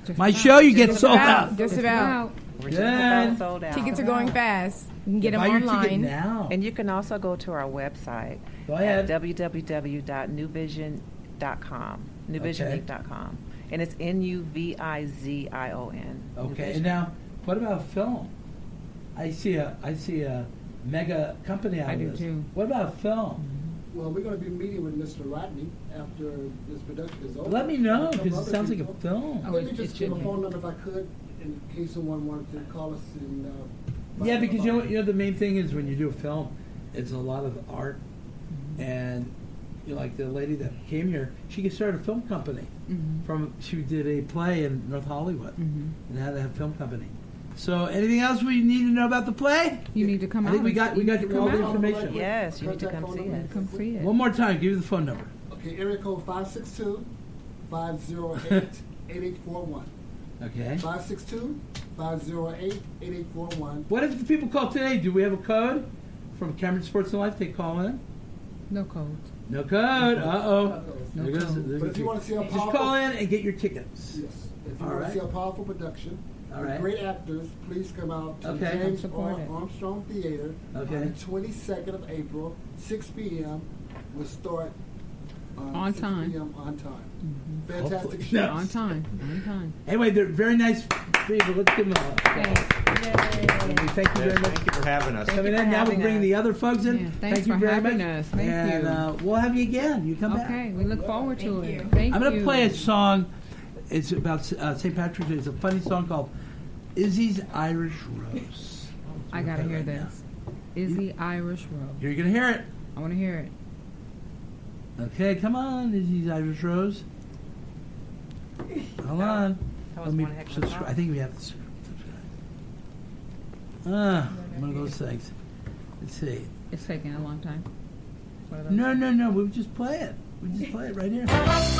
Just My about. show, you get Just sold about. out. Just about. We're just about Good. sold out. Tickets are going fast. You can get them Buy your ticket online. now. And you can also go to our website Go at ahead. w w w dot new vision dot com, new vision Okay. inc dot com. And it's N U V I Z I O N. Okay, and now, what about film? I see a, I see a mega company out I of do this. too. What about film? Well, we're going to be meeting with Mister Rodney after this production is over. Let me know, And a couple because it other sounds like a people. film. Oh, Let it- me just it give a should be. phone number if I could, in case someone wanted to call us and. Uh, Yeah, find out because you know, about you know the main thing is when you do a film, it's a lot of art, and you know, like the lady that came here, she could start a film company. Mhm. From she did a play in North Hollywood, Mhm. and had a film company. So, anything else we need to know about the play? You need to come I out. think we and got see- we got you need to all come the out. information. Yes, you need to Contact come phone see number. it. Come see it. One more time, give me the phone number. Okay, area code five six two, five zero eight, eight eight four one. Okay. five six two, five zero eight, eight eight four one. What if the people call today? Do we have a code from Cameron Sports and Life? They call in. No codes. No code. Uh oh. No There goes. code. there But goes if you want to see a Just powerful, call in and get your tickets. yes, if you All want right. to see a powerful production, All with right. great actors, please come out to Okay. James Support Ar- it. Armstrong Theater Okay. on the twenty-second of April, six p.m. We'll start um, On six time. p.m. on time. Hopefully. Fantastic show. Yeah. On time. On time. Anyway, they're very nice people. Let's give them a Thanks. Thank you very Yes, much thank you for having us. Thank coming you for in. Now we'll having bring us. the other folks in. Yeah, thanks Thank you for very having much. us. Thank and, you. Uh, we'll have you again. You come back. Okay, we look forward to Thank it. you. Thank I'm you. going to play a song. It's about uh, Saint Patrick's Day. It's a funny song called Izzy's Irish Rose. I gotta We'll play hear it right now. this. Izzy Irish Rose. You're going to hear it. I want to hear it. Okay, come on, Izzy's Irish Rose. Hold on. That Let was me one heck of a subscribe. song. I think we have to subscribe. Ah, one of those things. Let's see. It's taking a long time. One of those. No, no, no. We just play it. We just play it right here.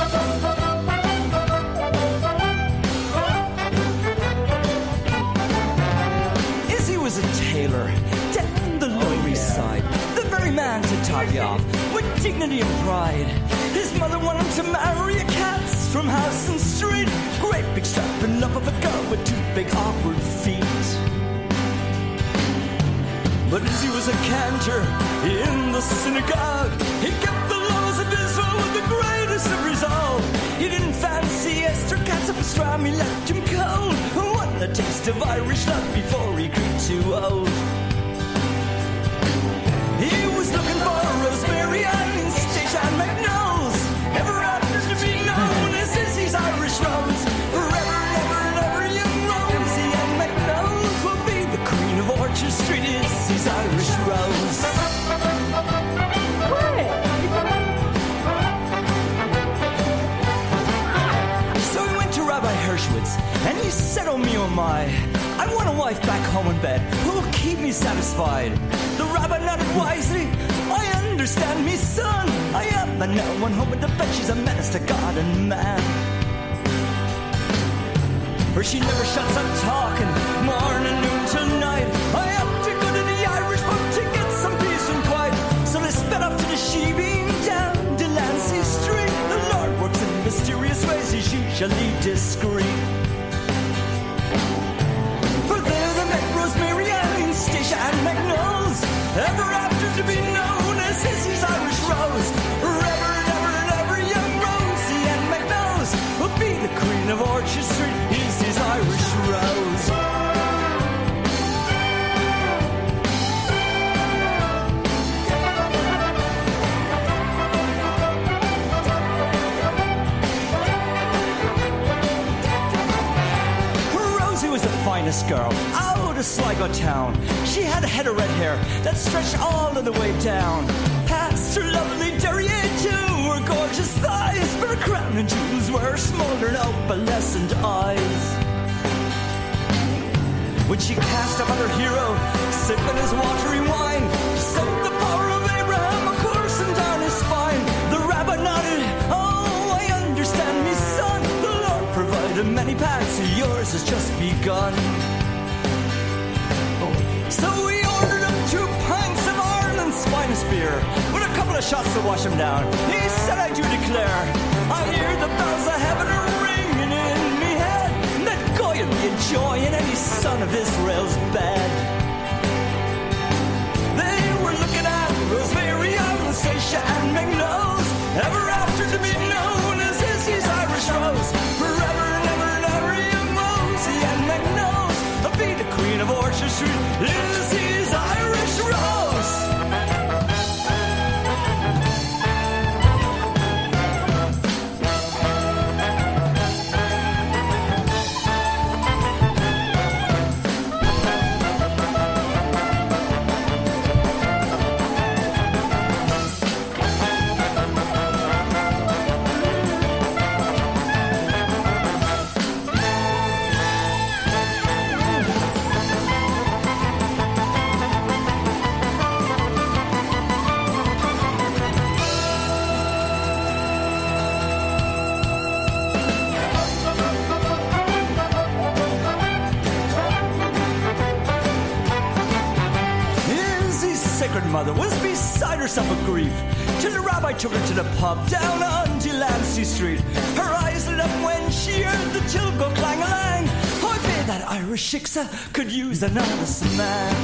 Izzy was a tailor down the Lower East Side, the very man to top you off with dignity and pride. His mother wanted him to marry a cat from house and street, great big strapping love of a girl with two big awkward feet. But Izzy was a cantor in the synagogue. He kept the laws of Israel with the greatest of resolve. He didn't fancy Esther Katz of pastrami, left him cold. Wanted a taste of Irish love before he grew too old. He was looking for rosemary and station McNose. Ever happens to be known as Izzy's Irish Rose. Forever and ever and ever, young Rosie and McNose will be the queen of Orchard Street. Izzy's Irish Rose. So he went to Rabbi Hershwitz and he said, oh me, oh my, I want a wife back home in bed who will keep me satisfied. The rabbi nodded wisely, I understand me, son. I am the now one home with the bed, she's a menace to God and man. For she never shuts up talking, morning, noon till night. I have to go to the Irish pub to get some peace and quiet. So they sped off to the Shebeen down Delancey Street. The Lord works in mysterious ways, he's usually discreet. For there they met Rosemary and Stacia and McNose, ever after to be known as Izzy's Irish Rose. Forever and ever and ever, young Rosie and McNose will be the queen of Orchard Street. Izzy's Irish Rose. Rosie was the finest girl out of Sligo town. She had a head of red hair that stretched all of the way down. Past her lovely derriere to her gorgeous thighs, but her crown and jewels were her smoldering opalescent eyes. When she cast about her hero, sipping his watery wine, she sent the power of Abraham a coursing down his spine. The rabbi nodded, oh, I understand me, son. The Lord provided many paths, yours has just begun. So we ordered him two pints of Ireland's finest beer, with a couple of shots to wash him down. He said, I do declare, I hear the bells of heaven are ringing in me head. joy in any son of Israel's bed. They were looking at Rosemary, Anastasia, and Magnose, ever after to be known as Izzy's Irish Rose. Forever and ever and ever, young Rosie and Magnose will be the queen of Orchard Street, Izzy's Irish Rose. Mother was beside herself with grief till the rabbi took her to the pub down on Delancey Street. Her eyes lit up when she heard the till go clang-a-lang. I bet that Irish shiksa could use an honest man.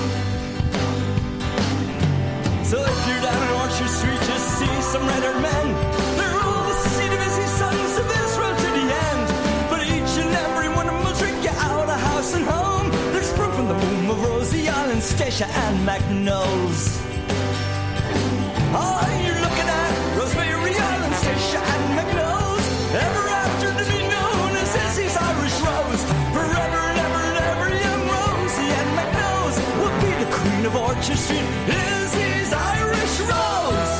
So if you're down on Orchard Street, just see some red-haired men. They're all the seed of busy sons of Israel to the end. But each and every one of them will drink you out of house and home. There's proof from the boom of Rosie Allen, Stacia, and Magnose. Oh, you're looking at Rosemary Island, Stacia, and Magnose, ever after to be known as Izzy's Irish Rose. Forever and ever and ever, young Rosie and Magnose will be the queen of Orchard Street, Izzy's Irish Rose.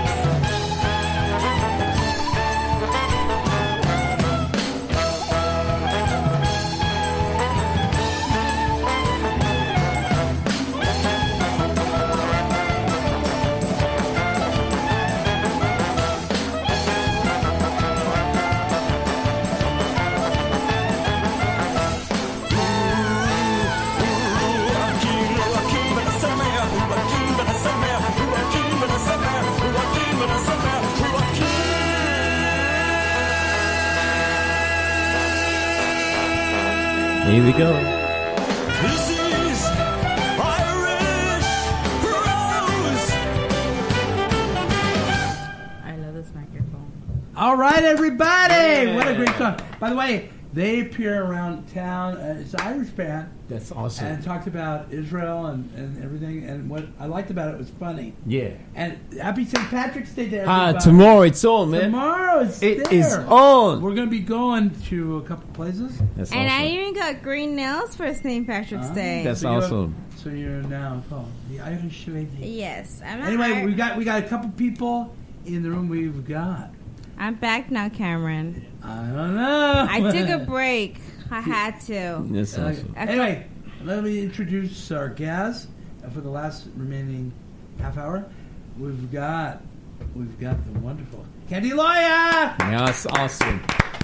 Here we go. This is Irish Rose. I love this microphone. All right, everybody. Yeah. What a great song. By the way, they appear around town. Uh, it's an Irish band. That's awesome. And talked about Israel and, and everything. And what I liked about it was funny. Yeah. And happy Saint Patrick's Day to Ah, everybody. tomorrow it's on, man. Tomorrow it's It there. is on. We're going to be going to a couple places. That's And awesome. I even got green nails for Saint Patrick's Uh, Day. That's so you're- awesome. So you're now oh, the Irish lady. Yes, I'm not Anyway, Ir- we got we got a couple people in the room. We've got. I'm back now, Cameron. I don't know. I took a break. I had to. That's Uh, awesome. Anyway, let me introduce our guests for the last remaining half hour. We've got we've got the wonderful Candy Lawyer. Yeah, that's awesome.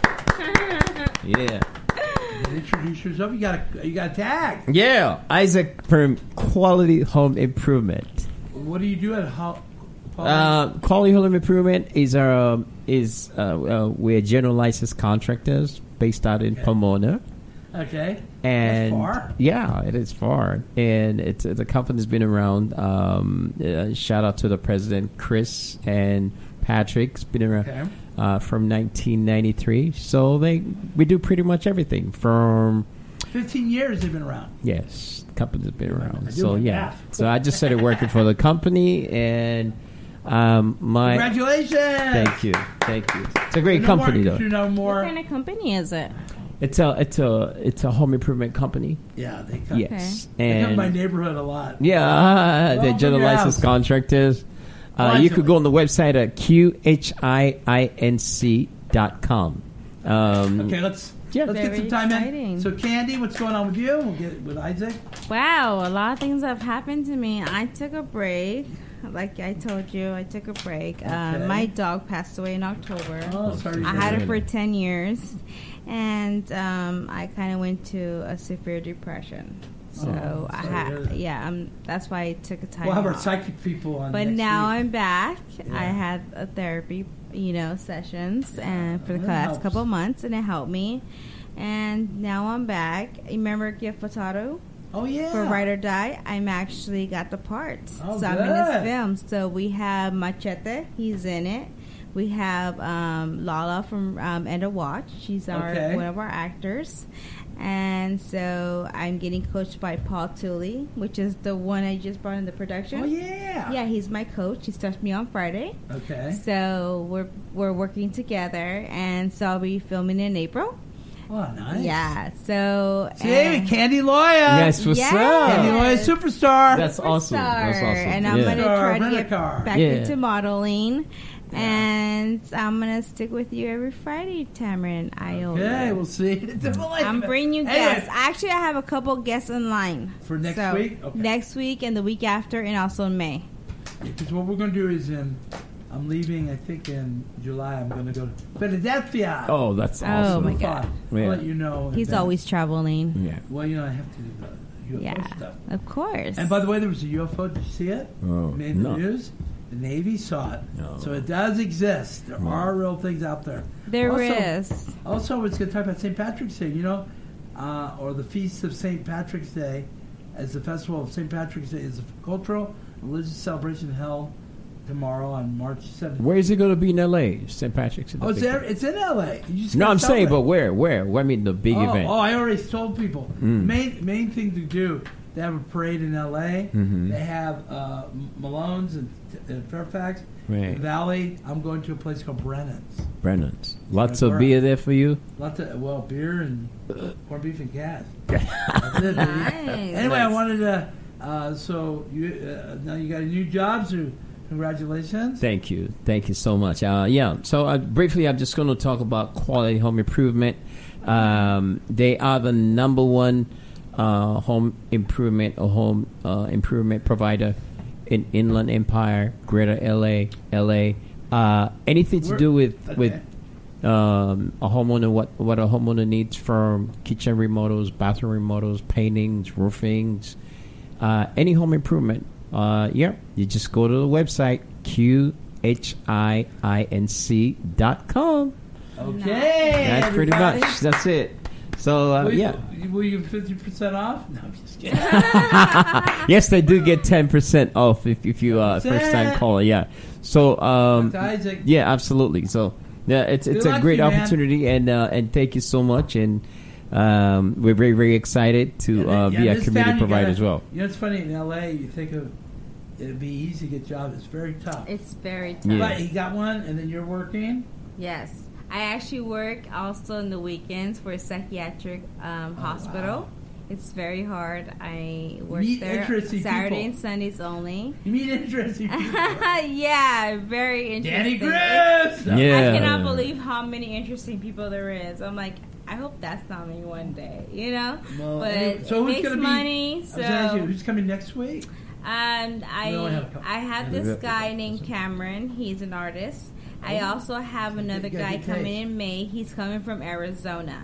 Yeah. Introduce yourself. You got a you got a tag. Yeah, Isaac from Quality Home Improvement. What do you do at how? Uh, Quality Home Improvement is our um, is uh, uh, we're general license contractors based out in Okay. Pomona. Okay. And That's far. yeah, it is far, and it's, it's a company that's been around. Um, uh, shout out to the president, Chris and Patrick's been around Okay. uh, from nineteen ninety-three. So they we do pretty much everything from Fifteen years they've been around. yes, the company's been I around. do So my yeah, math. so I just started working for the company, and um, my Congratulations. thank you, thank you. It's a great You know company more, though. You know What more. kind of company is it? It's a it's a it's a home improvement company. Yeah, they come. Yes, They come to and my neighborhood a lot. yeah, the Well, general your license house. contractors. Uh, Why you is it- could go on the website at q h i i n c dot com. Um, Okay, let's Yeah. let's get Very some time exciting. in. So, Candy, what's going on with you? We'll get with Isaac. Wow, a lot of things have happened to me. I took a break. Like I told you, I took a break. Okay. Uh, my dog passed away in October. Oh, sorry. to I hear had that. her for ten years, and um, I kind of went to a severe depression. So Oh, I sorry to hear had, that. yeah, um, that's why I took a time We'll have our off. psychic people on. But next now week. I'm back. Yeah. I had a therapy, you know, sessions and for the That last helps. couple of months, and it helped me. And now I'm back. Remember Gift Furtado? Oh, yeah. For Ride or Die, I'm actually got the part. Oh, so I'm good. in this film. So we have Machete. He's in it. We have um, Lala from um, End of Watch. She's our Okay. one of our actors. And so I'm getting coached by Paul Tooley, which is the one I just brought in the production. Oh, yeah. Yeah, he's my coach. He starts me on Friday. Okay. So we're we're working together, and so I'll be filming in April. Oh, nice. Yeah. So See, and- Candy Loya. Yes, what's Yes. up? Candy Loya, superstar. That's awesome. That's Star. awesome. And I'm Yeah. gonna try to Rent a get car. back Yeah. into modeling. And I'm gonna stick with you every Friday, Tamron Iola. Okay, we'll see. I'm bringing you Anyway. guests. Actually, I have a couple guests in line For next So, week? Okay. Next week and the week after, and also in May. Because what we're going to do is in, I'm leaving, I think in July, I'm going to go to Philadelphia. Oh, that's Oh, awesome. my God. I'll Yeah. let you know. in He's advance. always traveling. Yeah. Well, you know, I have to do the U F O Yeah, stuff. of course. And by the way, there was a U F O. Did you see it? Oh, Made the no. news. The Navy saw it. No. So it does exist. There are real things out there. There also, is. Also, it's going to talk about Saint Patrick's Day, you know, uh, or the Feast of Saint Patrick's Day, as the festival of Saint Patrick's Day is a cultural and religious celebration held tomorrow on March seventh. Where is it going to be in L A? Saint Patrick's? Oh, it's, there, it's in L A. You just No, gotta I'm saying, but celebrate. where? Where? Where? I mean, the big oh, event. Oh, I already told people. Mm. Main main thing to do. They have a parade in L A. Mhm. They have uh, Malone's in, in Fairfax. Right. In Valley, I'm going to a place called Brennan's. Brennan's. Lots Yeah, of beer there for you? Lots of well, beer and corned beef and cash. That's it, baby. Nice. Anyway, I wanted to. Uh, so you uh, now you got a new job. So congratulations. Thank you. Thank you so much. Uh, yeah, so uh, briefly, I'm just going to talk about Quality Home Improvement. Um, they are the number one uh, home improvement or home uh, improvement provider in Inland Empire, Greater L A, L A. Uh, anything to We're- do with okay. with um, a homeowner, what what a homeowner needs from kitchen remodels, bathroom remodels, paintings, roofings, uh, any home improvement. Uh, yeah, you just go to the website Q H I I N C dot com. Okay. That's pretty everybody. much. That's it. So uh, Will you- yeah. Will you fifty percent off? No, I'm just kidding. Yes, they do get ten percent off if, if you uh, first time caller. Yeah. So um, Doctor Isaac. yeah, absolutely. So yeah, it's it's Good a luck great to you, man. opportunity, and uh, and thank you so much, and um, we're very very excited to uh, Yeah, be a this community town, you provider gotta- as well. You know, it's funny in L A. You think of it'd be easy to get jobs. It's very tough. It's very tough. Yeah. But you got one, and then you're working. Yes. I actually work also in the weekends for a psychiatric um, hospital. wow. It's very hard. I work meet there interesting Saturday people. and Sundays only. You meet interesting people. Yeah, very Danny interesting. Chris. It's- Yeah. I cannot believe how many interesting people there is. I'm like, I hope that's not me one day, you know? Well, but anyway, so it who's makes gonna be- money. I was So gonna ask you, who's coming next week? and We only I have a couple. I have Yeah. this guy named Cameron. He's an artist. I also have another good- guy good coming taste. in May. He's coming from Arizona.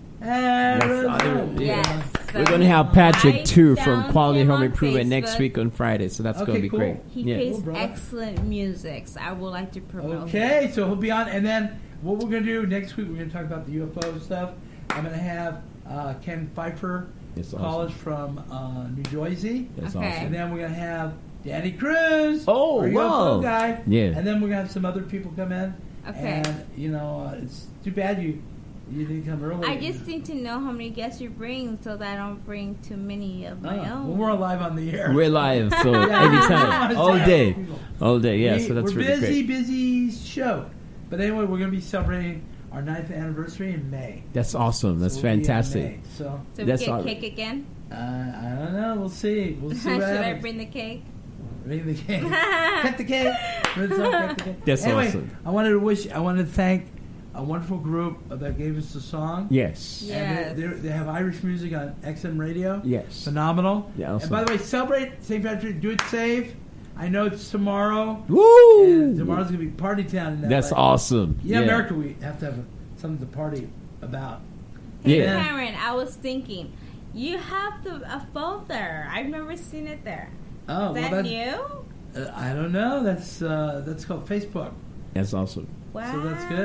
Arizona. Yeah. Yes. We're going to have Patrick I too from found Quality him Home on Improvement next Facebook. week on Friday, so that's Okay, going to be cool. great. He yeah. plays Cool, brother. excellent music. So I would like to promote him. Okay, so he'll be on, and then what we're gonna do next week? We're gonna talk about the U F O stuff. I'm gonna have uh, Ken Pfeiffer That's College from uh, New Jersey, That's Okay. awesome. and then we're gonna have Danny Cruz, Oh, our U F O wow. guy, Yeah. and then we're gonna have some other people come in. Okay. And you know, uh, it's too bad you you didn't come early. I just need to know how many guests you bring so that I don't bring too many of my Oh, own. well, we're live on the air. We're live, so Yeah, anytime, we all wanna day, say people. all day. Yeah, We- so that's we're really busy, great. busy show. But anyway, we're going to be celebrating our ninth anniversary in May. That's awesome. That's So we'll be in fantastic. May. So So we That's get all- cake again? uh, I don't know. We'll see. We'll see Should what I happens. bring the cake? Bring the cake. Cut the cake. Cut the cake. That's anyway, awesome. I wanted to wish. I wanted to thank a wonderful group that gave us the song. Yes. Yeah. And they, they're- they have Irish music on X M radio. Yes. Phenomenal. Yeah, And awesome. by the way, celebrate Saint Patrick. Do it safe. I know it's tomorrow. Woo! And tomorrow's gonna be party town in L A. That's awesome. Yeah, Yeah. America, we have to have something to party about. Hey, Yeah. Karen, I was thinking, you have the, a phone there. I've never seen it there. Oh, Is well, that that, new? uh, I don't know. That's uh, that's called Facebook. That's awesome. Wow. So that's good.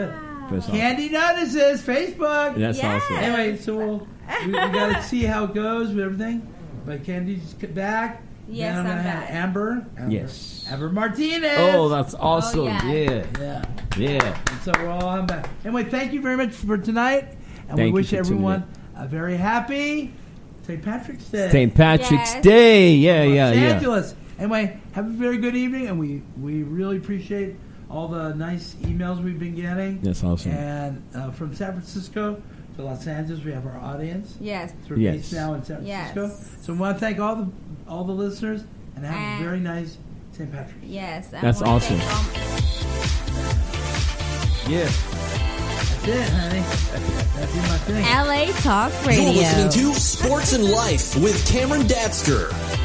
That's awesome. Candy notices Facebook. That's Yes. awesome. Anyway, so we'll, we, we got to see how it goes with everything. But Candy's back. Yes, then I'm I'm gonna have back. Amber, Amber. Yes. Amber Martinez. Oh, that's awesome. Oh, yeah. yeah. Yeah. Yeah. And so we're all on back. Anyway, thank you very much for tonight. And Thank you we wish for tuning everyone a very happy Saint Patrick's Day. Saint Patrick's Yes. Day. Yeah, yeah, Los yeah. Angeles. Anyway, have a very good evening, and we, we really appreciate all the nice emails we've been getting. That's awesome. And uh, from San Francisco to Los Angeles, we have our audience. Yes. So we're Yes. based now in San Yes. Francisco. So we want to thank all the all the listeners and have And- a very nice Saint Patrick's Day. Yes. I That's wanna awesome. thank all- Yeah. That's it, honey. That'd be my thing. L A Talk Radio. You're listening to Sports and Life with Cameron Datsker.